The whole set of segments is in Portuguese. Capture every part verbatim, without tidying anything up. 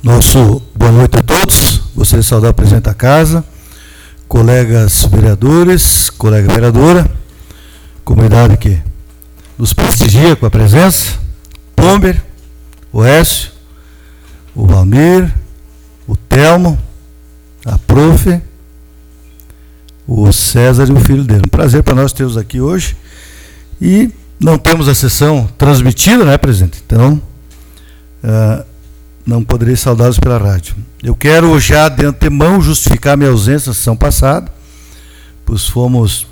Nosso boa noite a todos. Gostaria de saudar o presidente da casa, colegas vereadores, colega vereadora, comunidade que nos prestigia com a presença, Pomber, o Écio, o Valmir, o Telmo, a profe, o César e o filho dele. Um prazer para nós termos aqui hoje. E não temos a sessão transmitida, né, presidente? Então, uh, não poderei saudá-los pela rádio. Eu quero já de antemão justificar minha ausência na sessão passada, pois fomos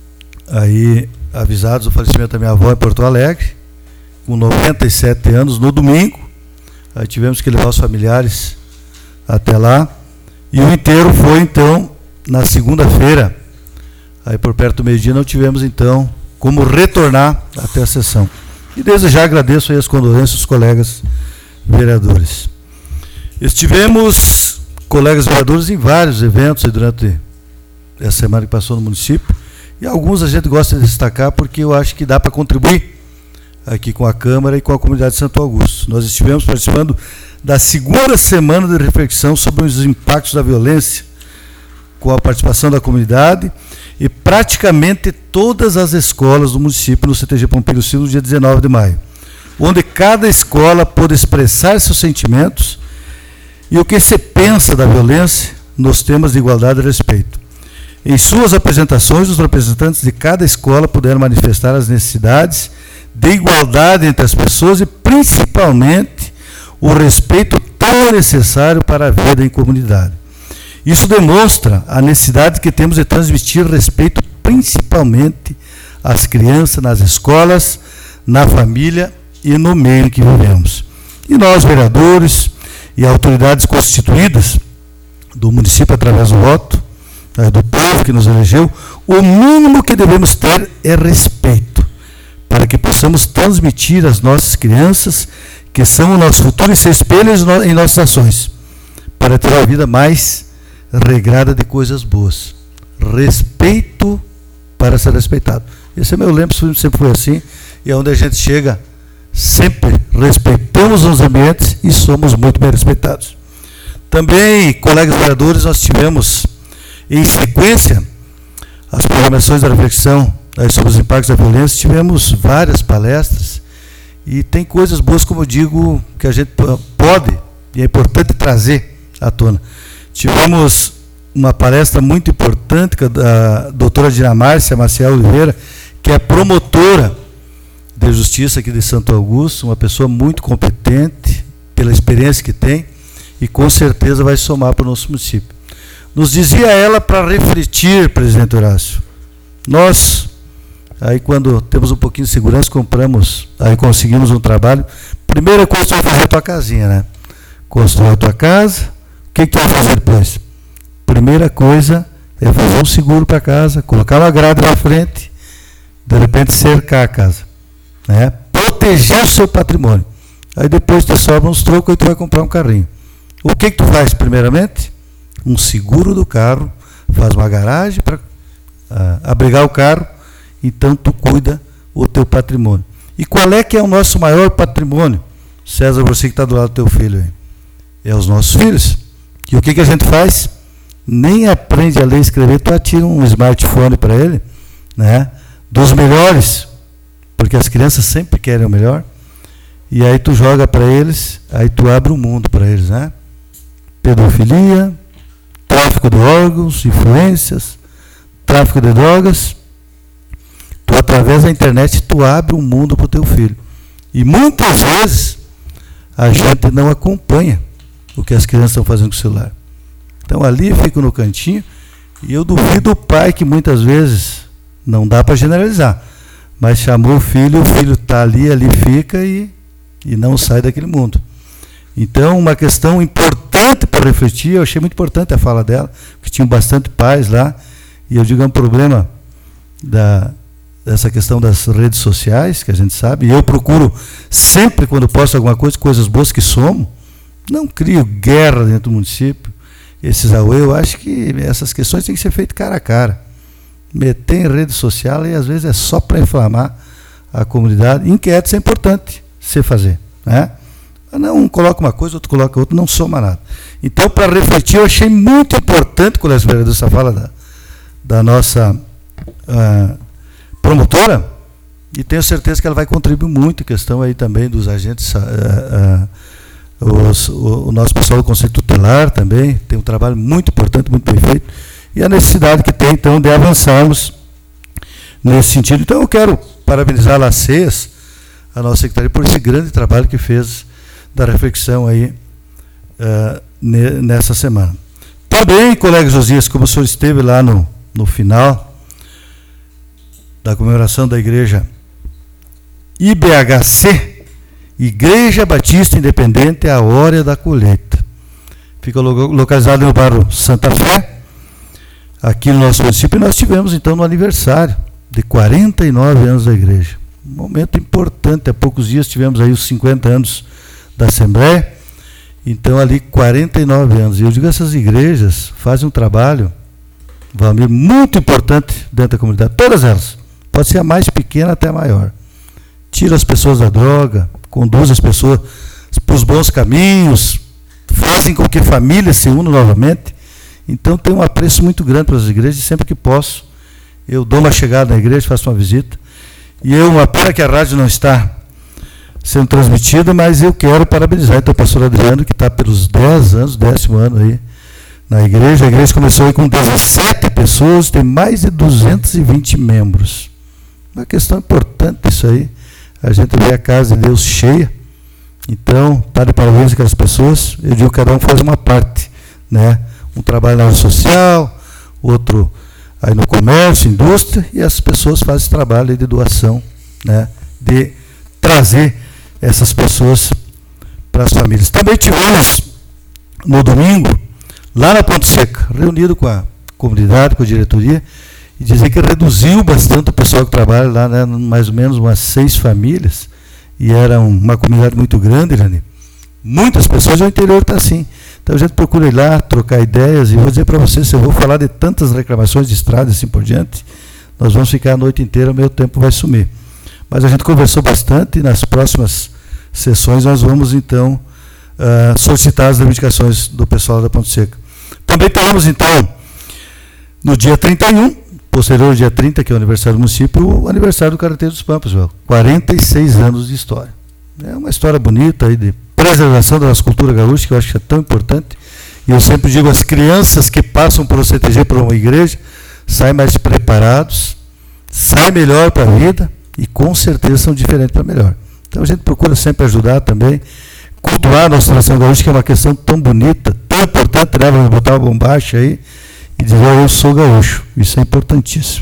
aí avisados do falecimento da minha avó em Porto Alegre, com noventa e sete anos, no domingo. Aí tivemos que levar os familiares até lá. E o inteiro foi, então, na segunda-feira. Aí por perto do meio-dia não tivemos, então, como retornar até a sessão. E desde já agradeço aí as condolências dos colegas vereadores. Estivemos, colegas vereadores, em vários eventos durante essa semana que passou no município, e alguns a gente gosta de destacar porque eu acho que dá para contribuir aqui com a Câmara e com a comunidade de Santo Augusto. Nós estivemos participando da segunda semana de reflexão sobre os impactos da violência, com a participação da comunidade, e praticamente todas as escolas do município no C T G Pompílio Silva, no dia dezenove de maio, onde cada escola pôde expressar seus sentimentos e o que se pensa da violência nos temas de igualdade e respeito. Em suas apresentações, os representantes de cada escola puderam manifestar as necessidades de igualdade entre as pessoas e, principalmente, o respeito tão necessário para a vida em comunidade. Isso demonstra a necessidade que temos de transmitir respeito, principalmente às crianças, nas escolas, na família e no meio em que vivemos. E nós, vereadores e autoridades constituídas do município através do voto, do povo que nos elegeu, o mínimo que devemos ter é respeito, para que possamos transmitir às nossas crianças, que são o nosso futuro, e ser espelhos em nossas ações, para ter uma vida mais regrada de coisas boas. Respeito para ser respeitado. Esse é meu lema, sempre foi assim, e é onde a gente chega, sempre respeitamos os ambientes e somos muito bem respeitados. Também, colegas vereadores, nós tivemos, em sequência, as programações da reflexão aí sobre os impactos da violência, tivemos várias palestras, e tem coisas boas, como eu digo, que a gente pode, e é importante trazer à tona. Tivemos uma palestra muito importante da doutora Dinamárcia Maciel Oliveira, que é promotora de justiça aqui de Santo Augusto, uma pessoa muito competente, pela experiência que tem, e com certeza vai somar para o nosso município. Nos dizia ela para refletir, presidente Horácio, nós, aí quando temos um pouquinho de segurança, compramos, aí conseguimos um trabalho, primeira coisa que você vai fazer é a tua casinha, né? Construir a tua casa, o que, que tu vai fazer depois? Primeira coisa é fazer um seguro para a casa, colocar uma grade na frente, de repente cercar a casa, né? Proteger o seu patrimônio. Aí depois tu sobra uns trocos e tu vai comprar um carrinho. O que, que tu faz primeiramente? Um seguro do carro, faz uma garagem para ah, abrigar o carro, então tu cuida o teu patrimônio. E qual é que é o nosso maior patrimônio? César, você que está do lado do teu filho aí. É os nossos filhos. E o que, que a gente faz? Nem aprende a ler e escrever, tu atira um smartphone para ele, né? Dos melhores, porque as crianças sempre querem o melhor, e aí tu joga para eles, aí tu abre o mundo para eles, né? Pedofilia, tráfico de órgãos, influências, tráfico de drogas. Tu, através da internet, tu abre um mundo para o teu filho. E muitas vezes a gente não acompanha o que as crianças estão fazendo com o celular. Então ali fico no cantinho, e eu duvido o pai que muitas vezes, não dá para generalizar, mas chamou o filho, o filho está ali, ali fica e, e não sai daquele mundo. Então, uma questão importante para refletir, eu achei muito importante a fala dela, porque tinham bastante pais lá, e eu digo, é um problema da, dessa questão das redes sociais, que a gente sabe, e eu procuro sempre, quando posto alguma coisa, coisas boas que somos, não crio guerra dentro do município, esses auê, eu acho que essas questões têm que ser feitas cara a cara. Meter em rede social, e às vezes é só para inflamar a comunidade. Inquéritos é importante se fazer, né? Não, um coloca uma coisa, outro coloca outra, não soma nada. Então, para refletir, eu achei muito importante, Colégio Vereador, essa fala da, da nossa uh, promotora, e tenho certeza que ela vai contribuir muito em questão aí também dos agentes, uh, uh, os, o, o nosso pessoal do Conselho Tutelar também, tem um trabalho muito importante, muito bem feito, e a necessidade que tem, então, de avançarmos nesse sentido. Então, eu quero parabenizar a LACES, a nossa secretaria, por esse grande trabalho que fez da reflexão aí uh, nessa semana. Também, colega Josias, como o senhor esteve lá no, no final da comemoração da igreja I B H C, Igreja Batista Independente, a Hora da Colheita. Fica localizado no bairro Santa Fé, aqui no nosso município, e nós tivemos então no aniversário de quarenta e nove anos da igreja. Um momento importante, há poucos dias tivemos aí os cinquenta anos da Assembleia, então ali quarenta e nove anos. E eu digo, essas igrejas fazem um trabalho, Valmir, muito importante dentro da comunidade, todas elas, pode ser a mais pequena até a maior. Tira as pessoas da droga, conduz as pessoas para os bons caminhos, fazem com que famílias se unam novamente. Então tem um apreço muito grande para as igrejas, e sempre que posso, eu dou uma chegada na igreja, faço uma visita. E eu, uma pena que a rádio não está sendo transmitida, mas eu quero parabenizar então o pastor Adriano, que está pelos dez anos, décimo ano aí na igreja. A igreja começou aí com dezessete pessoas, tem mais de duzentos e vinte membros. Uma questão importante isso aí, a gente vê a casa de Deus cheia. Então, está de parabéns aquelas pessoas. Eu digo que cada um faz uma parte, né? Um trabalho na área social, outro aí no comércio, indústria, e as pessoas fazem esse trabalho de doação, né? De trazer essas pessoas para as famílias. Também tivemos no domingo, lá na Ponte Seca, reunido com a comunidade, com a diretoria, e dizer que reduziu bastante o pessoal que trabalha lá, né, mais ou menos umas seis famílias, e era uma comunidade muito grande, Irani. Muitas pessoas, o interior está assim. Então a gente procura ir lá, trocar ideias, e vou dizer para vocês, se eu vou falar de tantas reclamações de estrada e assim por diante, nós vamos ficar a noite inteira, o meu tempo vai sumir. Mas a gente conversou bastante, e nas próximas sessões nós vamos, então, uh, solicitar as reivindicações do pessoal da Ponte Seca. Também teremos, então, no dia trinta e um, posterior ao dia trinta, que é o aniversário do município, o aniversário do Carreteiro dos Pampas, velho. quarenta e seis anos de história. É uma história bonita aí de preservação da nossa cultura gaúcha, que eu acho que é tão importante. E eu sempre digo, as crianças que passam pelo C T G para uma igreja, saem mais preparados, saem melhor para a vida, e com certeza são diferentes para melhor. Então a gente procura sempre ajudar também, cultuar a nossa nação gaúcha, que é uma questão tão bonita, tão importante, né? Vamos botar uma bombacha aí e dizer, oh, eu sou gaúcho. Isso é importantíssimo.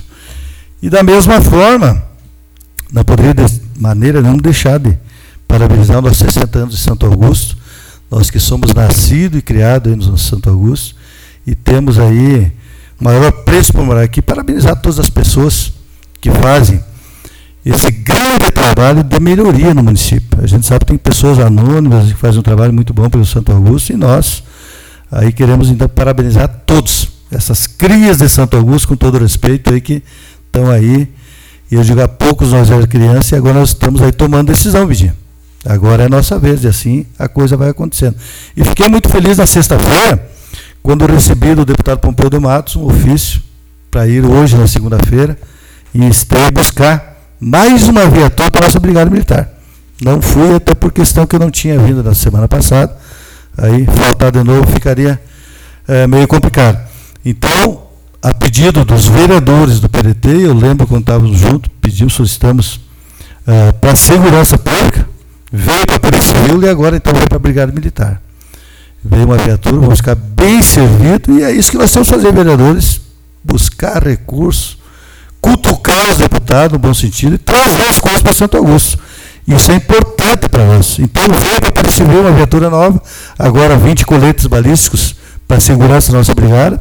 E da mesma forma, não poderia de maneira nenhuma deixar de parabenizar os nossos sessenta anos de Santo Augusto, nós que somos nascidos e criados aí no Santo Augusto, e temos aí maior apreço por morar aqui, parabenizar todas as pessoas que fazem esse grande trabalho de melhoria no município. A gente sabe que tem pessoas anônimas que fazem um trabalho muito bom pelo Santo Augusto, e nós aí queremos então parabenizar todos, essas crias de Santo Augusto, com todo respeito aí, que estão aí, e eu digo, há poucos nós éramos crianças, e agora nós estamos aí tomando decisão, Vidinha. Agora é a nossa vez, e assim a coisa vai acontecendo. E fiquei muito feliz na sexta-feira, quando eu recebi do deputado Pompeu de Matos um ofício para ir hoje, na segunda-feira, e estar buscar mais uma viatura para a nossa Brigada Militar. Não fui, até por questão que eu não tinha vindo na semana passada, aí faltar de novo ficaria é, meio complicado. Então, a pedido dos vereadores do P D T, eu lembro quando estávamos juntos, pedimos, solicitamos é, para a segurança pública, veio para a Polícia Civil e agora então veio para a Brigada Militar. Veio uma viatura, vamos ficar bem servido, e é isso que nós temos que fazer, vereadores, buscar recursos, cutucar os deputados, no bom sentido, e trazer as coisas para Santo Augusto. Isso é importante para nós. Então veio para a Polícia Civil uma viatura nova, agora vinte coletes balísticos para a segurança da nossa brigada,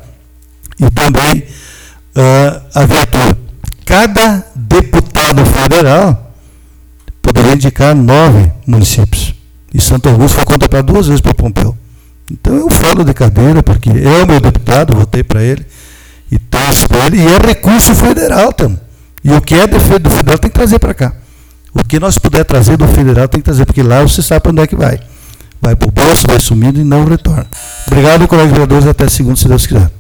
e também uh, a viatura. Cada deputado federal poderia indicar nove municípios. E Santo Augusto foi contratado duas vezes para Pompeu. Então eu falo de cadeira, porque é o meu deputado, votei para ele, e torço para ele, e é recurso federal também. E o que é do federal tem que trazer para cá. O que nós puder trazer do federal tem que trazer, porque lá você sabe para onde é que vai. vai para o bolso, vai sumindo e não retorna. Obrigado, colegas vereadores, até segunda, se Deus quiser.